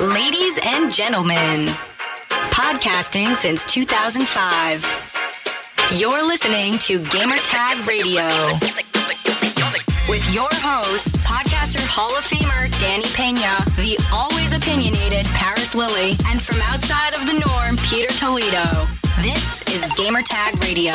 Ladies and gentlemen, podcasting since 2005. You're listening to Gamertag Radio with your host, podcaster Hall of Famer Danny Pena, the always opinionated Paris Lilly, and from outside of the norm, Peter Toledo. This is Gamertag Radio.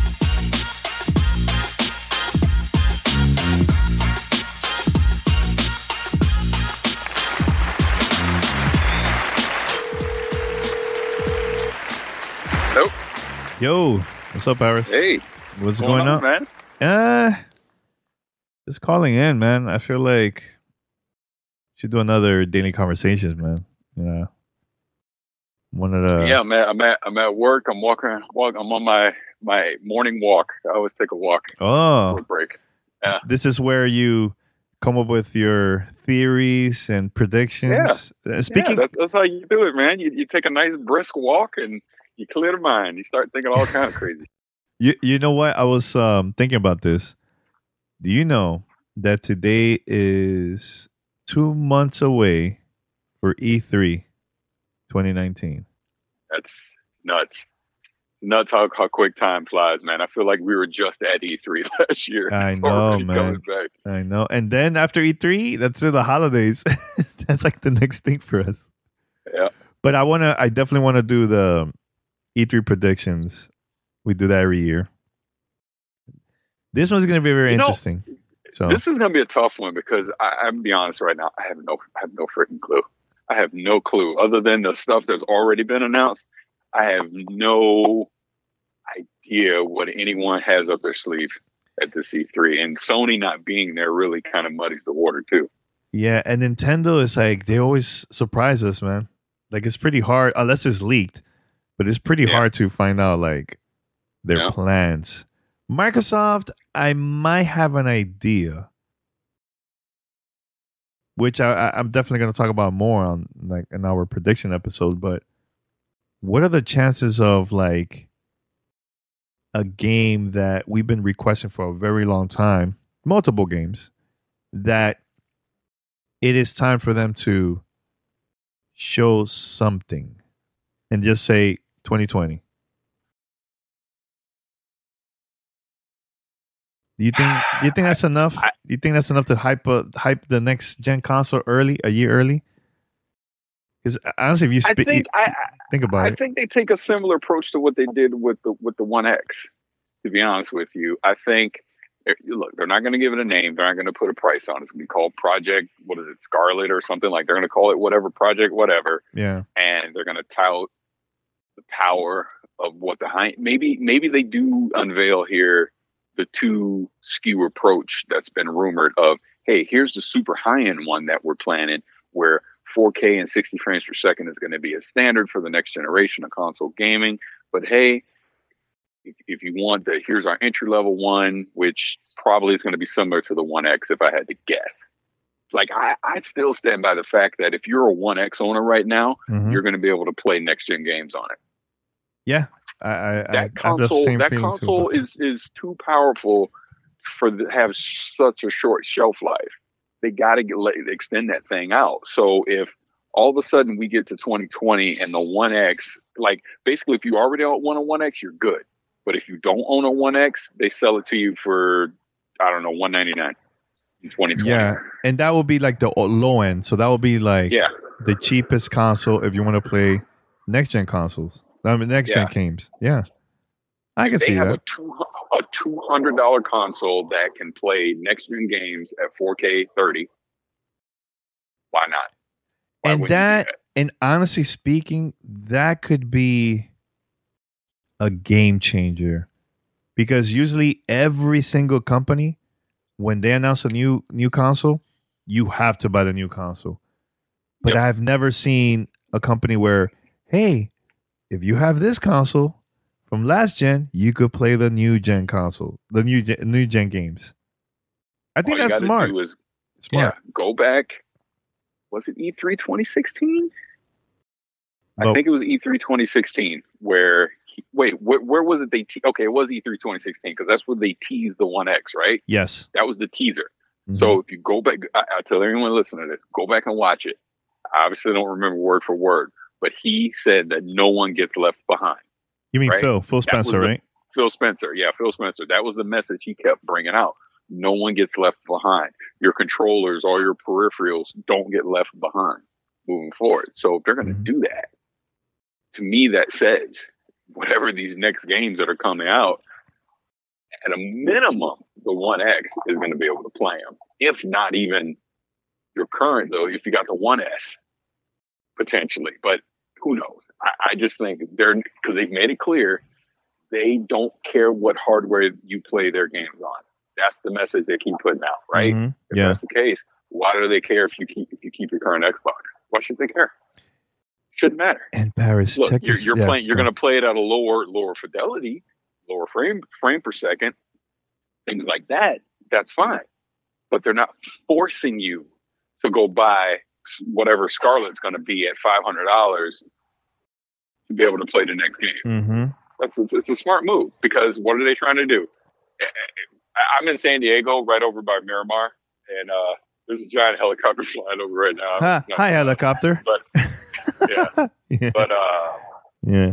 Nope. Yo, what's up, Paris? Hey, what's going on, man? Just calling in, man. I feel like should do another daily conversations, man. Yeah, one of the Man. I'm at work. I'm walking. I'm on my morning walk. I always take a walk. Oh, for a break. Yeah. This is where you come up with your theories and predictions. Speaking, that's how you do it, man. You take a nice brisk walk and you clear the mind. You start thinking all kind of crazy. You know what? I was thinking about this. Do you know that today is 2 months away for E3 2019? That's nuts. Nuts how quick time flies, man. I feel like we were just at E3 last year. I know, man. I know. And then after E3, that's the holidays. That's like the next thing for us. Yeah. But I definitely want to do the E3 predictions. We do that every year. This one's going to be very interesting. So this is going to be a tough one because I'm gonna be honest right now. I have no freaking clue. I have no clue other than the stuff that's already been announced. I have no idea what anyone has up their sleeve at the E3, and Sony not being there really kind of muddies the water too. Yeah, and Nintendo is like they always surprise us, man. Like it's pretty hard unless it's leaked, but it's pretty hard to find out like their plans. Microsoft, I might have an idea, which I'm definitely going to talk about more on like in our prediction episode. But what are the chances of like a game that we've been requesting for a very long time, multiple games, that it is time for them to show something and just say 2020? Do you think that's enough? Do you think that's enough to hype the next gen console a year early? Because honestly, if you think about it, I think they take a similar approach to what they did with the One X. To be honest with you, I think look, they're not going to give it a name. They're not going to put a price on it. It's going to be called Project, what is it, Scarlet or something like. They're going to call it whatever Project, whatever. Yeah, and they're going to tout the power of what maybe they do unveil here the 2 SKU approach that's been rumored of, hey, here's the super high-end one that we're planning where 4K and 60 frames per second is going to be a standard for the next generation of console gaming. But hey, if you want here's our entry-level one, which probably is going to be similar to the One X if I had to guess. Like, I still stand by the fact that if you're a One X owner right now, you're going to be able to play next-gen games on it. Yeah. That console is too powerful to have such a short shelf life. They got to extend that thing out. So if all of a sudden we get to 2020 and the One X, like basically if you already want a One X, you're good. But if you don't own a One X, they sell it to you for, I don't know, $199 in 2020. Yeah, and that will be like the low end. So that will be like the cheapest console if you want to play next gen consoles. I mean, next gen games. Yeah, I can see that. They have a $200 console that can play next gen games at 4K 30. Why not? And honestly speaking, that could be a game changer because usually every single company, when they announce a new console, you have to buy the new console. But I've never seen a company where, hey, if you have this console from last gen, you could play the new gen console, the new gen games. I think that's smart. Smart. Yeah, go back. Was it E3 2016? I think it was E3 2016 where. Where was it? It was E3 2016 because that's where they teased the One X, right? Yes, that was the teaser. Mm-hmm. So if you go back, I tell everyone listening to this, go back and watch it. I obviously don't remember word for word, but he said that no one gets left behind. You mean right? Phil Spencer, right? Phil Spencer. Yeah, Phil Spencer. That was the message he kept bringing out. No one gets left behind. Your controllers, all your peripherals don't get left behind moving forward. So if they're going to do that, to me, that says whatever these next games that are coming out, at a minimum, the 1X is going to be able to play them. If not even your current, though, if you got the 1S, potentially. But who knows? I just think because they've made it clear, they don't care what hardware you play their games on. That's the message they keep putting out, right? Mm-hmm. If that's the case, why do they care if you keep your current Xbox? Why should they care? Shouldn't matter. And Paris, look, check you're playing. You're going to play it at a lower fidelity, lower frame per second, things like that. That's fine, but they're not forcing you to go buy whatever Scarlet's going to be at $500 to be able to play the next game. Mm-hmm. It's a smart move because what are they trying to do? I'm in San Diego, right over by Miramar, and there's a giant helicopter flying over right now. Hi, helicopter. But yeah, yeah. But yeah.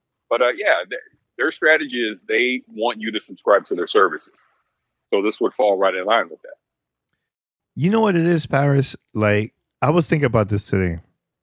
Their strategy is they want you to subscribe to their services. So this would fall right in line with that. You know what it is, Paris? Like, I was thinking about this today.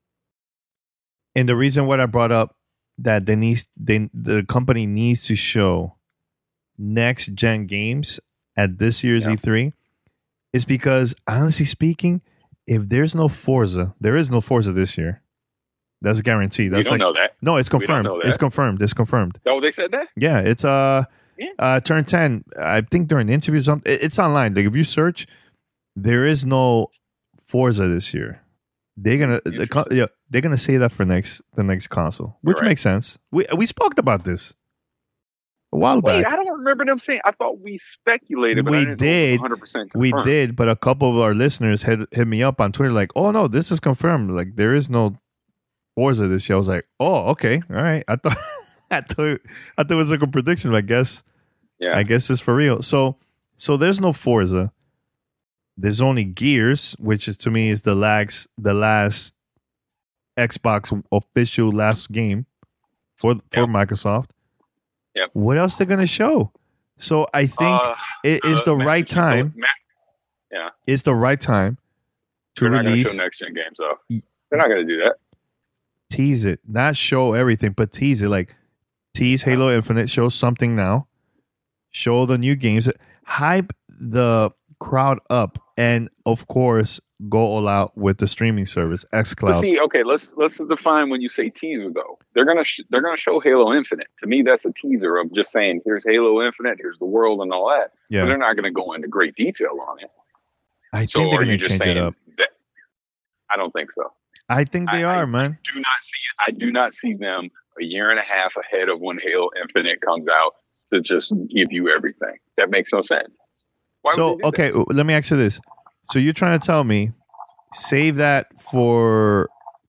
And the reason why I brought up that the company needs to show next gen games at this year's E3 is because, honestly speaking, if there's no Forza, there is no Forza this year. That's guaranteed. That's you don't know that. No, it's confirmed. It's confirmed. It's confirmed. Oh, they said that? Yeah, it's turn 10. I think during interviews, it's online. Like if you search, there is no Forza this year. They're gonna say that for the next console, which makes sense. We spoke about this a while back. I don't remember them saying. I thought we speculated. But we I didn't did. Know 100% we did, but a couple of our listeners hit me up on Twitter like, "Oh no, this is confirmed. Like there is no Forza this year." I was like, "Oh, okay, all right." I thought it was like a prediction. But I guess it's for real. So there's no Forza. There's only Gears, which is to me is the last Xbox official last game for Microsoft. Yep. What else they're gonna show? So I think it is the right time. It's the right time to release. They're not going to show next gen games, though. They're not going to do that. Tease it, not show everything, but tease it. Like tease Halo Infinite, show something now. Show the new games, hype the crowd up, and of course go all out with the streaming service xCloud. See, okay, let's define when you say teaser though. They're gonna show Halo Infinite. To me, that's a teaser of just saying here's Halo Infinite, here's the world, and all that. Yeah, but they're not gonna go into great detail on it. I think they're gonna change it up. I don't think so. I think they are, man. I do not see them a year and a half ahead of when Halo Infinite comes out to just give you everything. That makes no sense. Okay, let me ask you this. So you're trying to tell me save that for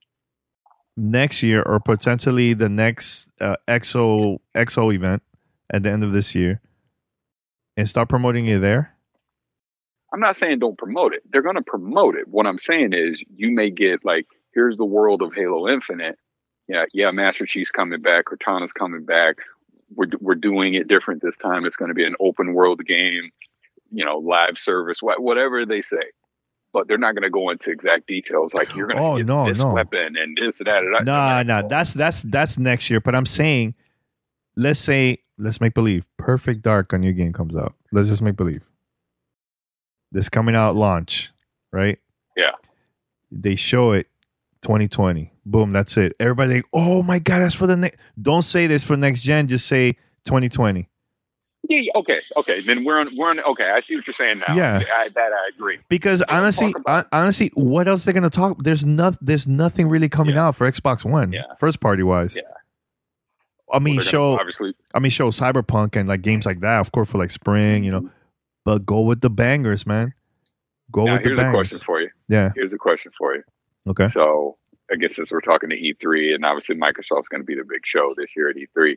next year or potentially the next XO event at the end of this year and start promoting it there? I'm not saying don't promote it. They're going to promote it. What I'm saying is you may get like, here's the world of Halo Infinite. Yeah, Master Chief's coming back. Cortana's coming back. We're doing it different this time. It's going to be an open world game, live service, whatever they say. But they're not going to go into exact details like you're going to get this weapon and this and that. No. That's next year. But I'm saying, let's make believe Perfect Dark, a new game comes out. Let's just make believe. This coming out launch, right? Yeah. They show it 2020. Boom, that's it. Everybody like, oh my God, that's for the next. Don't say this for next gen. Just say 2020. Yeah. Okay. Then we're on. Okay, I see what you're saying now. Yeah, I agree. Because honestly, what else they're gonna talk? There's nothing really coming out for Xbox One, first party wise. Yeah. I mean, show Cyberpunk and like games like that, of course, for like spring, But go with the bangers, man. Go with the bangers. Here's a question for you. Yeah. Here's a question for you. Okay. So I guess since we're talking to E3, and obviously Microsoft's going to be the big show this year at E3,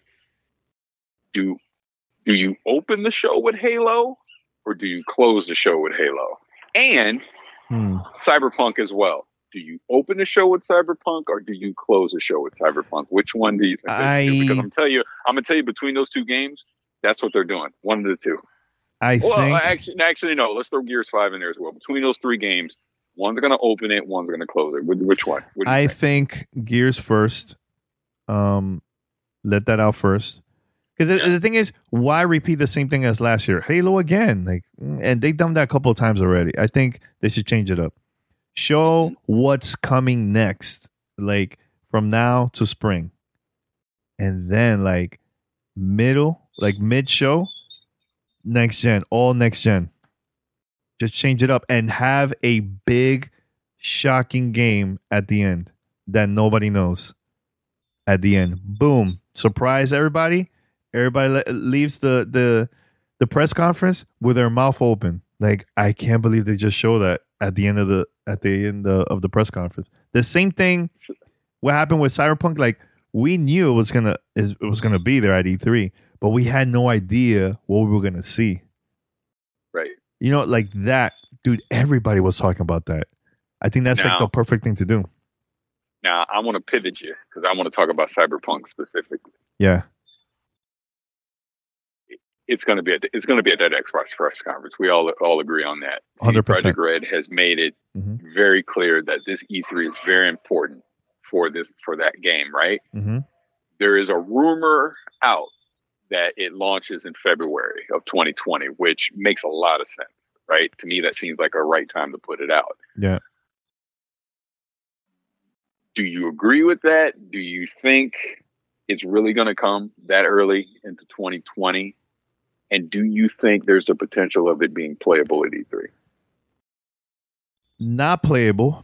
do you open the show with Halo, or do you close the show with Halo? And Cyberpunk as well. Do you open the show with Cyberpunk or do you close the show with Cyberpunk? Which one do you think they do? Because I'm gonna tell you between those two games, that's what they're doing. One of the two. Actually, no. Let's throw Gears 5 in there as well. Between those three games, one's gonna open it, one's gonna close it. Which one? I think Gears first. Let that out first. Because the thing is, why repeat the same thing as last year? Halo again, and they've done that a couple of times already. I think they should change it up. Show what's coming next, from now to spring, and then mid show, next gen, all next gen. Just change it up and have a big, shocking game at the end that nobody knows. At the end, boom, surprise everybody. Everybody leaves the press conference with their mouth open. I can't believe they just show that at the end of the press conference. The same thing. What happened with Cyberpunk? We knew it was gonna be there at E3, but we had no idea what we were gonna see. Right. That, dude. Everybody was talking about that. I think that's the perfect thing to do. Now I want to pivot you because I want to talk about Cyberpunk specifically. Yeah. It's going to be a dead Xbox press conference. We all agree on that. 100%. Projekt Red has made it very clear that this E3 is very important for that game, right? Mm-hmm. There is a rumor out that it launches in February of 2020, which makes a lot of sense, right? To me, that seems like a right time to put it out. Yeah. Do you agree with that? Do you think it's really going to come that early into 2020? And do you think there's the potential of it being playable at E3? Not playable.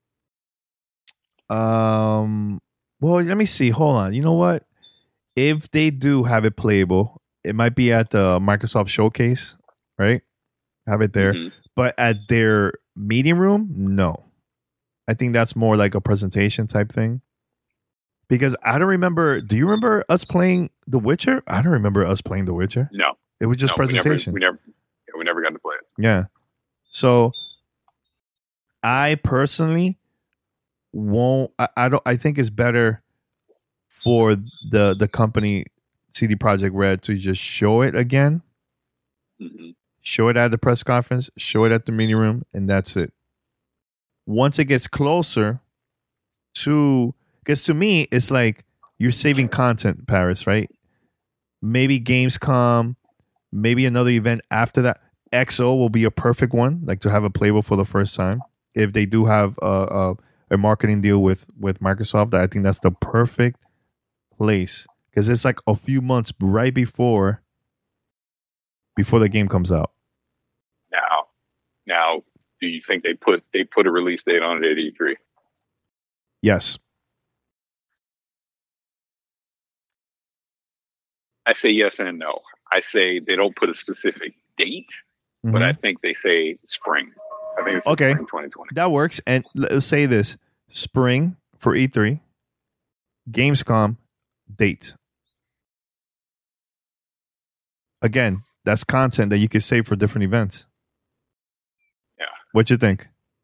Well, let me see. Hold on. You know what? If they do have it playable, it might be at the Microsoft Showcase, right? Have it there. Mm-hmm. But at their meeting room, no. I think that's more like a presentation type thing. Because I don't remember. Do you remember us playing The Witcher? I don't remember us playing The Witcher. No. It was just presentation. We never got to play it. Yeah. So I personally won't. I think it's better for the company CD Projekt Red to just show it again. Mm-hmm. Show it at the press conference. Show it at the meeting room, and that's it. Once it gets closer to, because to me it's like you're saving content, Paris, right? Maybe Gamescom. Maybe another event after that. XO will be a perfect one, to have a playable for the first time. If they do have a marketing deal with Microsoft, I think that's the perfect place because it's a few months right before the game comes out. Now, do you think they put a release date on it at E3? Yes. I say yes and no. I say they don't put a specific date, but I think they say spring. I think it's spring 2020. That works. And let's say this: spring for E3, Gamescom date. Again, that's content that you can save for different events. Yeah. What you think?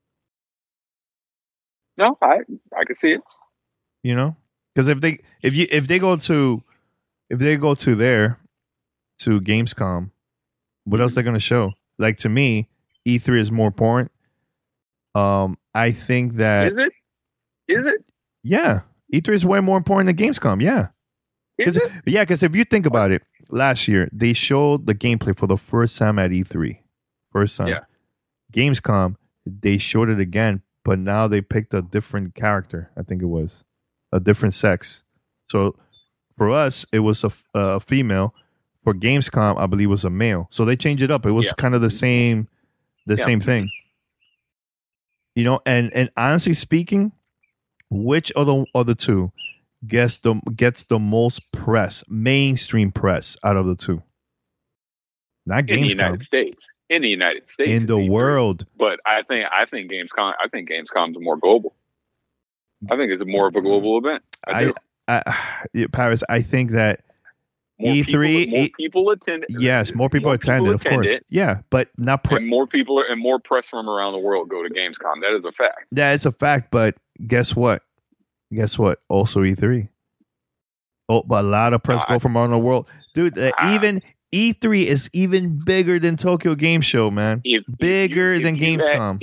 No, I can see it. Because if they go to there. To Gamescom, what else they're going to show? To me, E3 is more important. I think that is it? Yeah, E3 is way more important than Gamescom. Yeah, is it? Yeah, because if you think about it, last year they showed the gameplay for the first time at E3. First time. Yeah. Gamescom, they showed it again, but now they picked a different character. I think it was a different sex. So for us, it was a female. For Gamescom, I believe it was a male. So they changed it up. It was kind of the same thing. And honestly speaking, which of the two gets the most press, mainstream press out of the two? Not Gamescom. In the United States. In the world. But I think Gamescom's more global. I think it's more of a global event. Paris, I think that E3, people attend. yes, more people attended, of course. Yeah, but not and more people and more press from around the world go to Gamescom. That is a fact. Yeah, it's a fact. But guess what? Also E3. Oh, but a lot of press go from around the world, dude. Even E3 is even bigger than Tokyo Game Show, man. Bigger than Gamescom.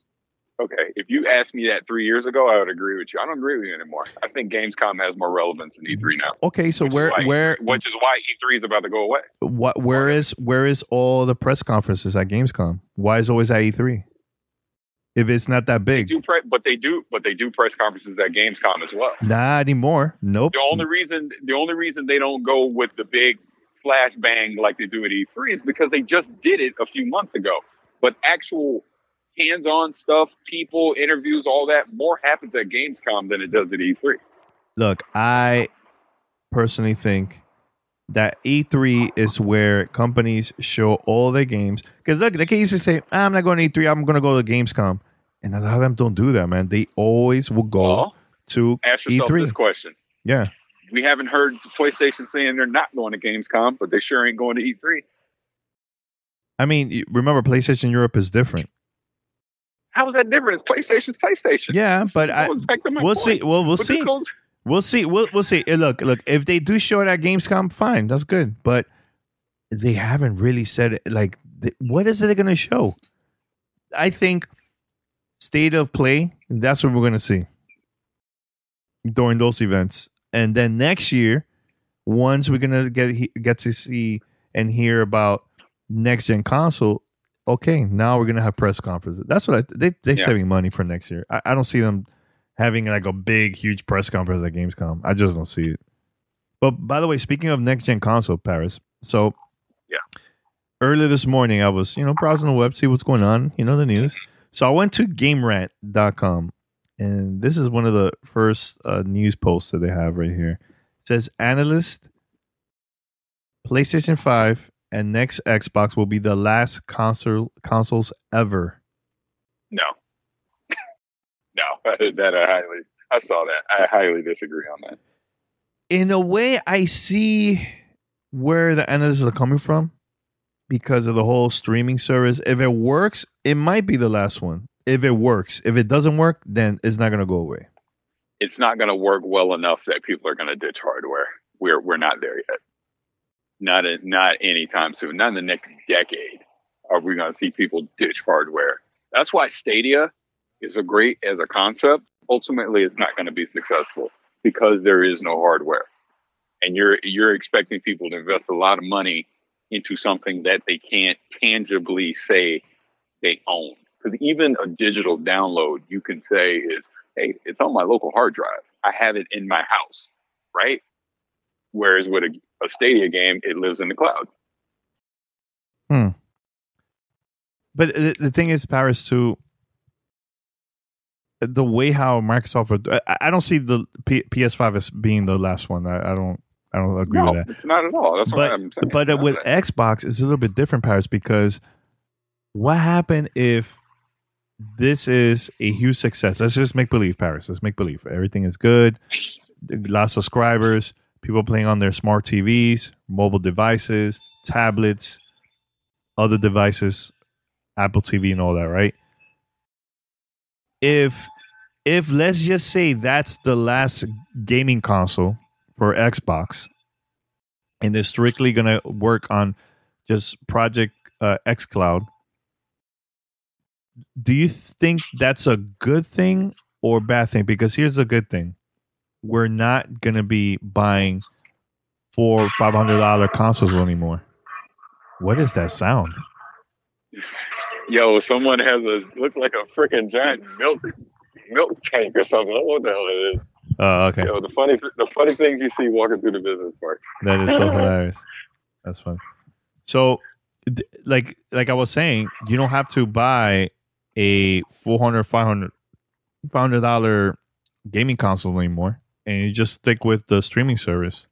If you asked me that 3 years ago, I would agree with you. I don't agree with you anymore. I think Gamescom has more relevance than E3 now. Okay, so which is why E3 is about to go away. Where is all the press conferences at Gamescom? Why is it always at E3? If it's not that big, but they do press conferences at Gamescom as well. Not anymore. Nope. The only reason they don't go with the big flashbang like they do at E3 is because they just did it a few months ago. But actual hands-on stuff, people, interviews, all that, more happens at Gamescom than it does at E3. Look, I personally think that E3 is where companies show all their games. Because look, they can easily say, I'm not going to E3, I'm going to go to Gamescom. And a lot of them don't do that, man. They always will go to ask yourself E3. This question. Yeah. We haven't heard PlayStation saying they're not going to Gamescom, but they sure ain't going to E3. I mean, remember, PlayStation Europe is different. How is that different? It's PlayStation's PlayStation. Yeah, but we'll see. Well, we'll see. We'll see. We'll see. Look. If they do show it at Gamescom, fine. That's good. But they haven't really said it. Like, what is it they're going to show? I think State of Play. That's what we're going to see during those events. And then next year, once we're going to get to see and hear about next gen console. Okay, now we're gonna have press conferences. That's what they're saving money for next year. I don't see them having like a big, huge press conference at Gamescom. I just don't see it. But by the way, speaking of next gen console, Paris. So earlier this morning, I was browsing the web, see what's going on, the news. So I went to GameRant.com, and this is one of the first news posts that they have right here. It says, analyst, PlayStation 5 and next Xbox will be the last consoles ever. No, I saw that. I highly disagree on that. In a way, I see where the analysts are coming from because of the whole streaming service. If it works, it might be the last one. If it works, if it doesn't work, then it's not going to go away. It's not going to work well enough that people are going to ditch hardware. We're not there yet. Not anytime soon. Not in the next decade are we going to see people ditch hardware. That's why Stadia is great as a concept. Ultimately, it's not going to be successful because there is no hardware, and you're expecting people to invest a lot of money into something that they can't tangibly say they own. Because even a digital download, you can say is, hey, it's on my local hard drive. I have it in my house, right? Whereas with a Stadia game, it lives in the cloud. But the thing is, Paris, too, the way how Microsoft, I don't see the PS5 as being the last one. I don't agree with that. It's not at all. That's what I'm saying. But with Xbox, it's a little bit different, Paris, because what happened if this is a huge success? Let's just make believe, Paris. Let's make believe. Everything is good. Lots of subscribers. People playing on their smart TVs, mobile devices, tablets, other devices, Apple TV and all that, right? If let's just say that's the last gaming console for Xbox, and they're strictly going to work on just Project xCloud, do you think that's a good thing or bad thing? Because here's a good thing. We're not going to be buying $400 or $500 consoles anymore. What is that sound? Yo, someone has look like a freaking giant milk tank or something. I don't know what the hell it is. Oh, okay. Yo, the funny things you see walking through the business park. That is so hilarious. That's funny. So, like I was saying, you don't have to buy a $400, $500 gaming console anymore, and you just stick with the streaming service.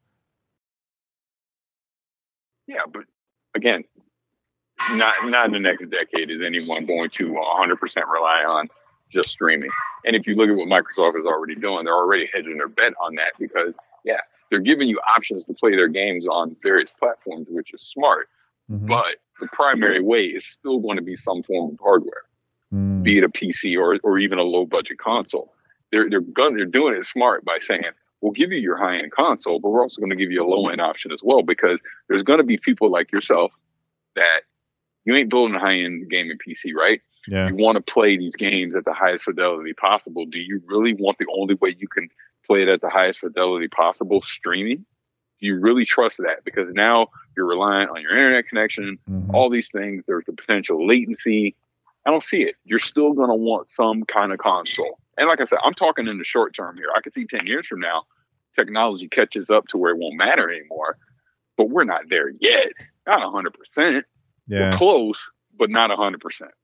Yeah, but again, not in the next decade is anyone going to 100% rely on just streaming. And if you look at what Microsoft is already doing, they're already hedging their bet on that because, they're giving you options to play their games on various platforms, which is smart. Mm-hmm. But the primary way is still going to be some form of hardware, be it a PC or even a low budget console. They're doing it smart by saying, we'll give you your high end console, but we're also going to give you a low end option as well, because there's going to be people like yourself that you ain't building a high end gaming PC, right? Yeah. You want to play these games at the highest fidelity possible. Do you really want the only way you can play it at the highest fidelity possible streaming? Do you really trust that? Because now you're relying on your internet connection, all these things. There's the potential latency. I don't see it. You're still going to want some kind of console. And like I said, I'm talking in the short term here. I could see 10 years from now, technology catches up to where it won't matter anymore. But we're not there yet. Not 100%. Yeah. We're close, but not 100%.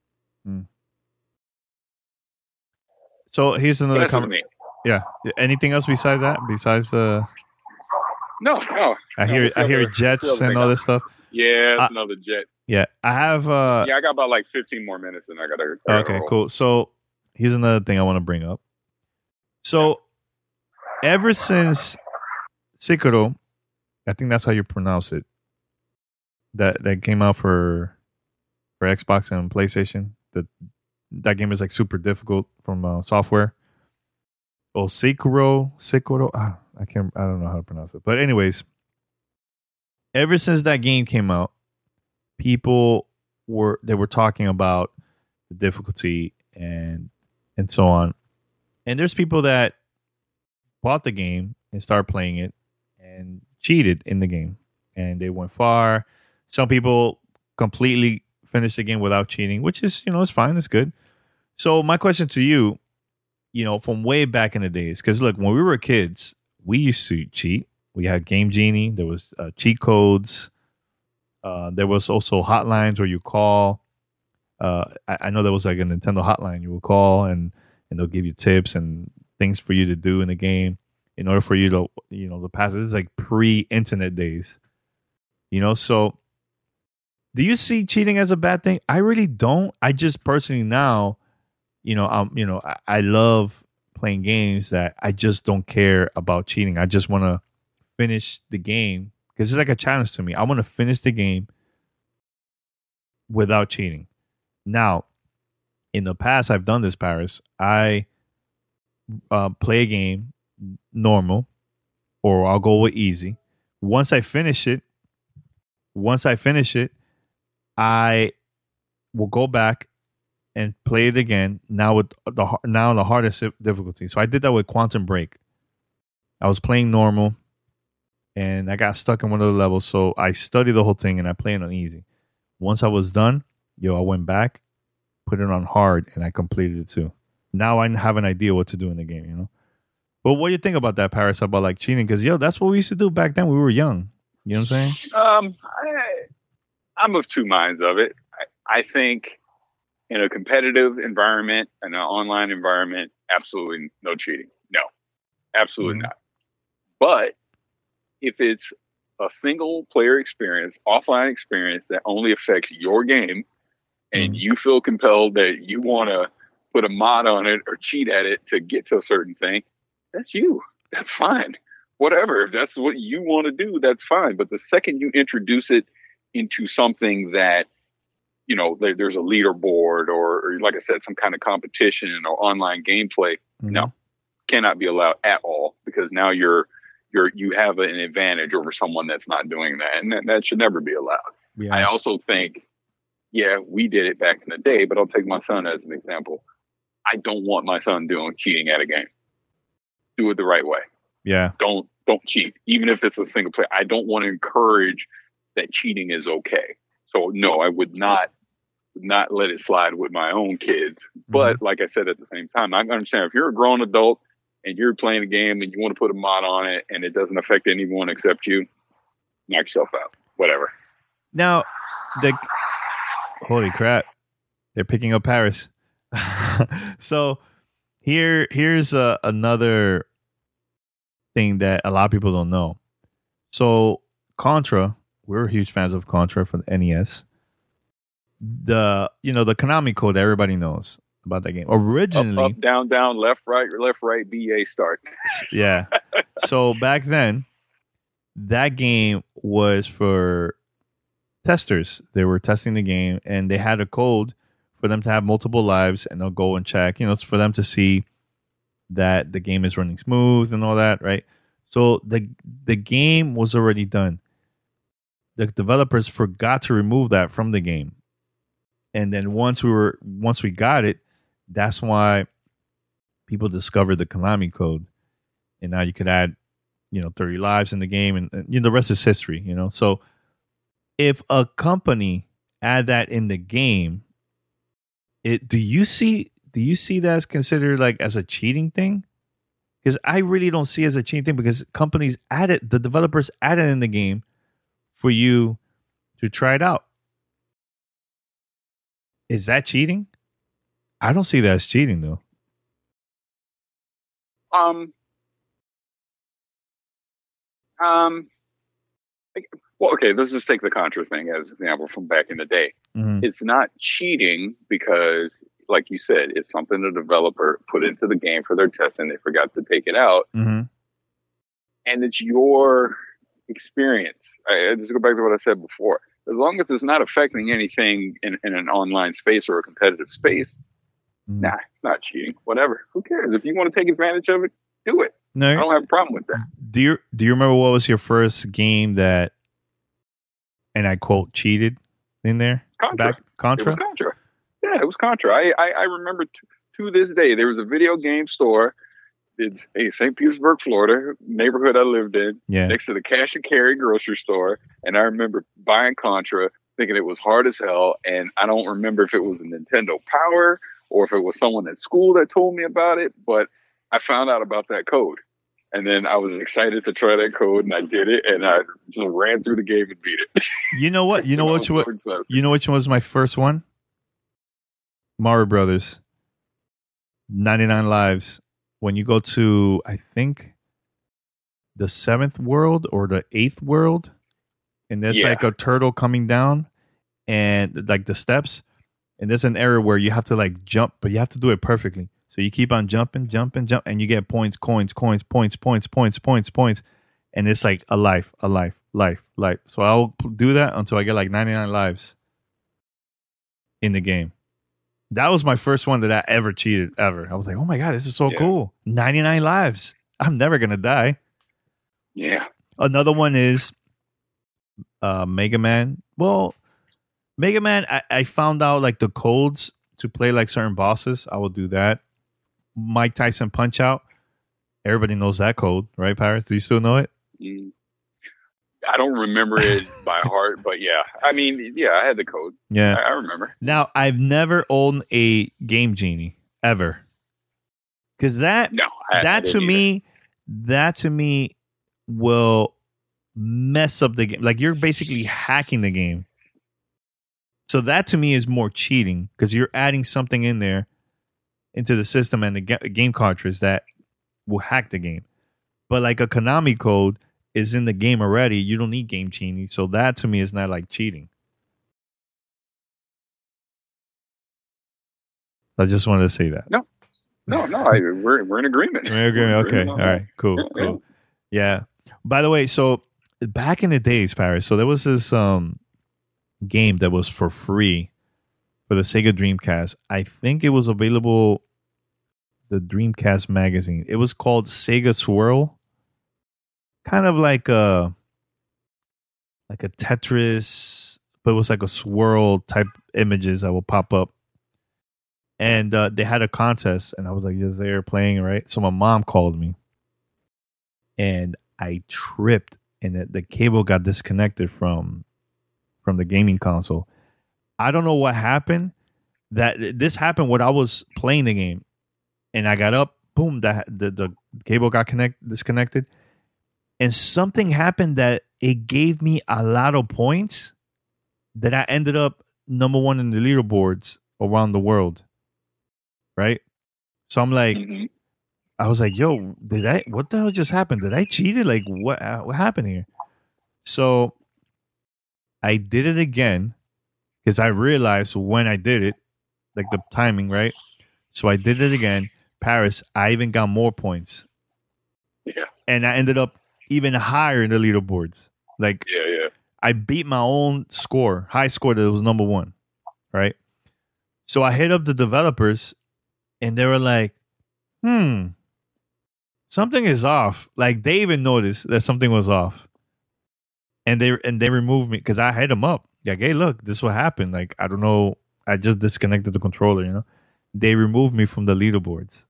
So here's another comment. Yeah. Anything else besides that? Besides the... No. I hear jets and all this stuff. Yeah, it's another jet. Yeah, I have. I got about like 15 more minutes, and I gotta. Okay, cool. So here's another thing I want to bring up. So ever since Sekiro, I think that's how you pronounce it. That came out for Xbox and PlayStation. That game is like super difficult from software. Oh, Sekiro. I don't know how to pronounce it. But anyways, ever since that game came out, people were talking about the difficulty and so on. And there's people that bought the game and started playing it and cheated in the game. And they went far. Some people completely finished the game without cheating, which is, it's fine. It's good. So my question to you, from way back in the days, because look, when we were kids, we used to cheat. We had Game Genie. There was cheat codes. There was also hotlines where you call. I know there was like a Nintendo hotline you would call, and they'll give you tips and things for you to do in the game in order for you to, to pass. This is like pre-internet days. So do you see cheating as a bad thing? I really don't. I just personally now, I love playing games that I just don't care about cheating. I just want to finish the game because it's like a challenge to me. I want to finish the game without cheating. Now, in the past, I've done this, Paris. I play a game normal, or I'll go with easy. Once I finish it, I will go back and play it again. Now with the hardest difficulty. So I did that with Quantum Break. I was playing normal, and I got stuck in one of the levels. So I studied the whole thing and I played it on easy. Once I was done, I went back, put it on hard, and I completed it too. Now I have an idea what to do in the game. But what do you think about that, Paris? About like cheating? Because that's what we used to do back then. We were young. You know what I'm saying? I'm of two minds of it. I think in a competitive environment and an online environment, absolutely no cheating. No, absolutely not. But if it's a single player experience, offline experience that only affects your game, and you feel compelled that you want to put a mod on it or cheat at it to get to a certain thing, that's you. That's fine. Whatever. If that's what you want to do, that's fine. But the second you introduce it into something that, there's a leaderboard or like I said, some kind of competition or online gameplay, no, cannot be allowed at all, because now you have an advantage over someone that's not doing that. And that should never be allowed. Yeah. I also think, we did it back in the day, but I'll take my son as an example. I don't want my son cheating at a game. Do it the right way. Yeah. Don't cheat, even if it's a single player. I don't want to encourage that cheating is okay. So no, I would not let it slide with my own kids. But like I said, at the same time, I understand if you're a grown adult and you're playing a game and you want to put a mod on it and it doesn't affect anyone except you, knock yourself out. Whatever. Now, holy crap, they're picking up Paris. So here's another thing that a lot of people don't know. So Contra, we're huge fans of Contra for the NES. The Konami code that everybody knows about that game. Originally, up, down, left, right, BA start. Yeah. So back then, that game was for testers. They were testing the game, and they had a code for them to have multiple lives, and they'll go and check. It's for them to see that the game is running smooth and all that, right? So the game was already done. The developers forgot to remove that from the game, and then once we got it, that's why people discovered the Konami code, and now you could add 30 lives in the game, and the rest is history. So if a company add that in the game, do you see that as considered like as a cheating thing? Because I really don't see it as a cheating thing, because companies the developers add it in the game for you to try it out. Is that cheating? I don't see that as cheating, though. Well, okay, let's just take the Contra thing as an example from back in the day. Mm-hmm. It's not cheating because, like you said, it's something the developer put into the game for their test and they forgot to take it out. Mm-hmm. And it's your experience. I just go back to what I said before. As long as it's not affecting anything in an online space or a competitive space, nah, it's not cheating. Whatever. Who cares? If you want to take advantage of it, do it. No, I don't have a problem with that. Do you remember what was your first game that, and I quote, cheated in there? Contra. Contra? It was Contra. Yeah, it was Contra. I remember to this day, there was a video game store in St. Petersburg, Florida, neighborhood I lived in, next to the cash and carry grocery store. And I remember buying Contra, thinking it was hard as hell. And I don't remember if it was a Nintendo Power or if it was someone at school that told me about it, but I found out about that code. And then I was excited to try that code, and I did it, and I just ran through the game and beat it. You know what? You know which one was my first one? Mario Brothers. 99 lives. When you go to, I think, the 7th world or the 8th world, and there's like a turtle coming down, and like the steps, and there's an area where you have to like jump, but you have to do it perfectly. So you keep on jumping, and you get points, points. And it's like a life. So I'll do that until I get like 99 lives in the game. That was my first one that I ever cheated, ever. I was like, oh my God, this is so cool. 99 lives. I'm never going to die. Yeah. Another one is Mega Man. Well, Mega Man, I found out like the codes to play like certain bosses. I will do that. Mike Tyson Punch Out. Everybody knows that code, right, Paris? Do you still know it? I don't remember it by heart, but yeah. I mean, yeah, I had the code. Yeah. I remember. Now, I've never owned a Game Genie, ever. Because that to me will mess up the game. Like, you're basically hacking the game. So that to me is more cheating, because you're adding something in there into the system and the game cartridge that will hack the game. But like a Konami code is in the game already. You don't need Game Genie. So that to me is not like cheating. I just wanted to say that. No, we're in agreement. We're in agreement. Okay. All right. Cool. Yeah. By the way, so back in the days, Paris, so there was this game that was for free for the Sega Dreamcast. I think it was available, the Dreamcast magazine. It was called Sega Swirl. Kind of like a Tetris, but it was like a swirl type images that will pop up. And they had a contest, and I was like just there playing, right? So my mom called me, and I tripped, and the cable got disconnected from the gaming console. I don't know what happened. This happened when I was playing the game, and I got up, boom, the cable got disconnected, and something happened that it gave me a lot of points that I ended up number 1 in the leaderboards around the world, right? So I'm like, I was like, yo, what the hell just happened? Did I cheat it? Like, what happened here? So I did it again, because I realized when I did it, like the timing, right? So I did it again. Paris, I even got more points. Yeah. And I ended up even higher in the leaderboards. Like, Yeah. I beat my own score, high score that was number one, right? So I hit up the developers, and they were like, something is off. Like, they even noticed that something was off. And they removed me because I hit them up. Like, hey, look, this is what happened. Like, I don't know. I just disconnected the controller, you know? They removed me from the leaderboards.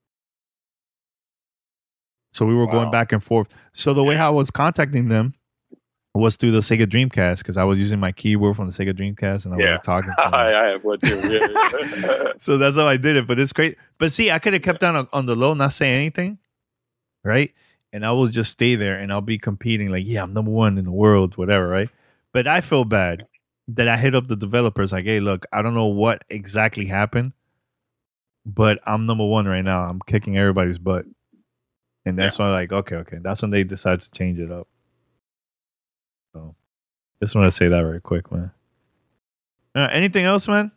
So we were going back and forth. So the way how I was contacting them was through the Sega Dreamcast, because I was using my keyboard from the Sega Dreamcast, and I was like talking to them. I have one too. Yeah. So that's how I did it. But it's great. But see, I could have kept on the low, not saying anything, right? And I will just stay there, and I'll be competing like, yeah, I'm number one in the world, whatever, right? But I feel bad that I hit up the developers like, hey, look, I don't know what exactly happened, but I'm number one right now. I'm kicking everybody's butt. And that's why, like, okay. That's when they decide to change it up. So, just want to say that right quick, man. Anything else, man?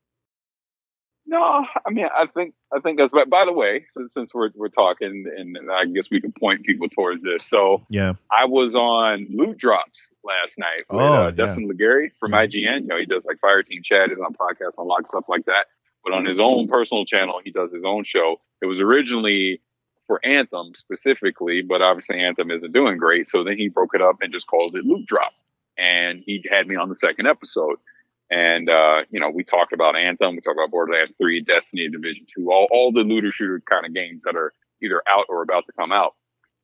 No, I mean, I think that's. By the way, since we're talking, and I guess we can point people towards this. So, yeah, I was on Loot Drops last night with Dustin Legary from IGN. You know, he does like Fireteam Chat, is on podcasts, on a lot of stuff like that. But on his own personal channel, he does his own show. It was originally for Anthem specifically, but obviously Anthem isn't doing great. So then he broke it up and just called it Loot Drop. And he had me on the second episode. And, you know, we talked about Anthem, we talked about Borderlands 3, Destiny, Division 2, all the looter shooter kind of games that are either out or about to come out.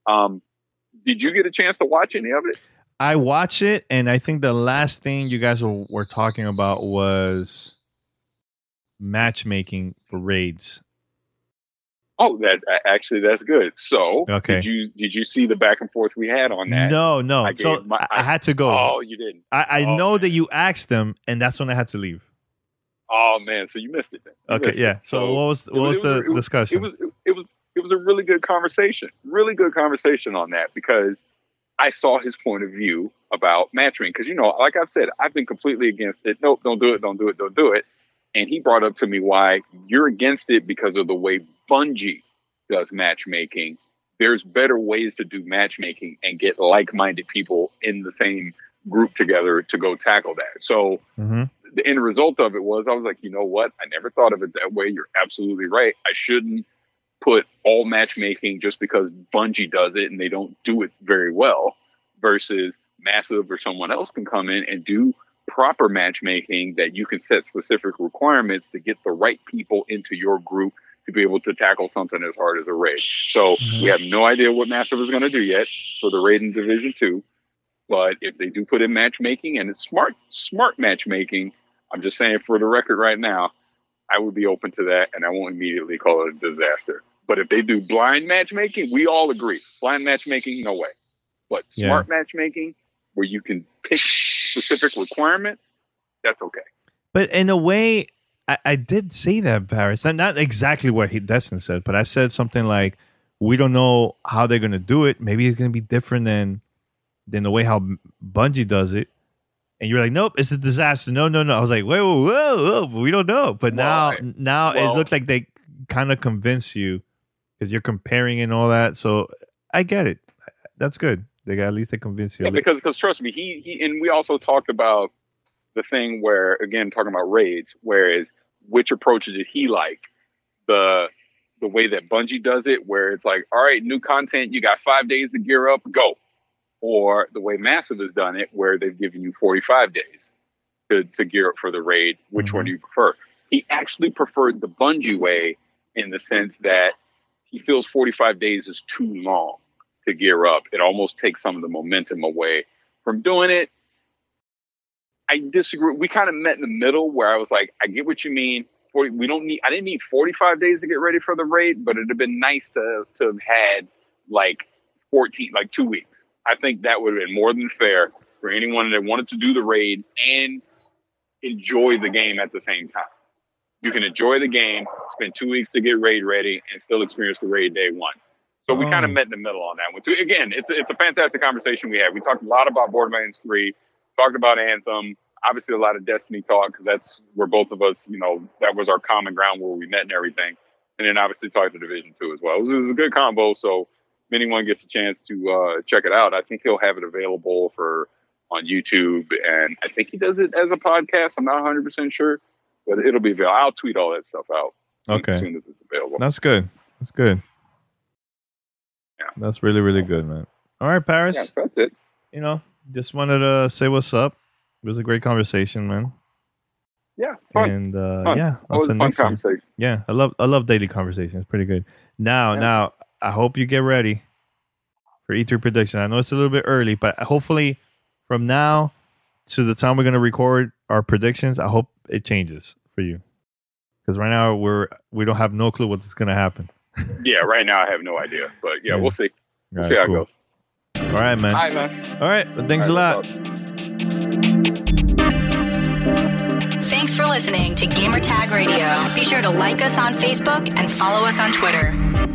Did you get a chance to watch any of it? I watched it, and I think the last thing you guys were talking about was matchmaking for raids. Oh, that's good. So, okay. Did you see the back and forth we had on that? No. I had to go. Oh, you didn't. I know that you asked them, and that's when I had to leave. Oh man, so you missed it then. Okay, yeah. So what was the discussion? It was a really good conversation. Really good conversation on that, because I saw his point of view about matchmaking. Because, you know, like I've said, I've been completely against it. Nope, don't do it. And he brought up to me why you're against it because of the way Bungie does matchmaking. There's better ways to do matchmaking and get like-minded people in the same group together to go tackle that. So the end result of it was, I was like, you know what? I never thought of it that way. You're absolutely right. I shouldn't put all matchmaking just because Bungie does it and they don't do it very well, versus Massive or someone else can come in and do proper matchmaking that you can set specific requirements to get the right people into your group to be able to tackle something as hard as a raid. So we have no idea what Massive is going to do yet for the raid in Division 2. But if they do put in matchmaking, and it's smart matchmaking, I'm just saying for the record right now, I would be open to that, and I won't immediately call it a disaster. But if they do blind matchmaking, we all agree. Blind matchmaking, no way. But smart matchmaking, where you can pick specific requirements, that's okay. But in a way, I did say that, Paris. Not exactly what Destin said, but I said something like, we don't know how they're going to do it. Maybe it's going to be different than the way how Bungie does it. And you're like, nope, it's a disaster. No. I was like, whoa, we don't know. But now it looks like they kind of convince you because you're comparing and all that. So I get it. That's good. At least they convince you. Yeah, because trust me, he and we also talked about the thing where, again, talking about raids, whereas which approach did he like? The way that Bungie does it, where it's like, all right, new content, you got 5 days to gear up, go. Or the way Massive has done it, where they've given you 45 days to gear up for the raid. Which one do you prefer? He actually preferred the Bungie way in the sense that he feels 45 days is too long to gear up. It almost takes some of the momentum away from doing it. I disagree. We kind of met in the middle where I was like, I get what you mean. I didn't need 45 days to get ready for the raid, but it'd have been nice to have had like 2 weeks. I think that would have been more than fair for anyone that wanted to do the raid and enjoy the game at the same time. You can enjoy the game, spend 2 weeks to get raid ready, and still experience the raid day one. So we kind of met in the middle on that one too. Again, it's a fantastic conversation we had. We talked a lot about Borderlands 3, talked about Anthem, obviously a lot of Destiny talk, because that's where both of us, you know, that was our common ground where we met and everything. And then obviously talked to Division 2 as well. It was a good combo. So anyone gets a chance to check it out, I think he'll have it available on YouTube, and I think he does it as a podcast. I'm not 100% sure, but it'll be available. I'll tweet all that stuff out as soon as it's available. That's good. That's good. Yeah. That's really, really good, man. All right, Paris. Yeah, so that's it. Just wanted to say what's up. It was a great conversation, man. Yeah, it's fun. And fun. yeah, always a fun conversation. Yeah, I love daily conversations. It's pretty good. Now, I hope you get ready for E3 prediction. I know it's a little bit early, but hopefully from now to the time we're going to record our predictions, I hope it changes for you. Because right now we don't have no clue what's going to happen. Yeah, right now I have no idea, but yeah. We'll see. We'll see how it goes. All right, man. All right, man. All right, well, thanks a lot. Thanks for listening to Gamertag Radio. Be sure to like us on Facebook and follow us on Twitter.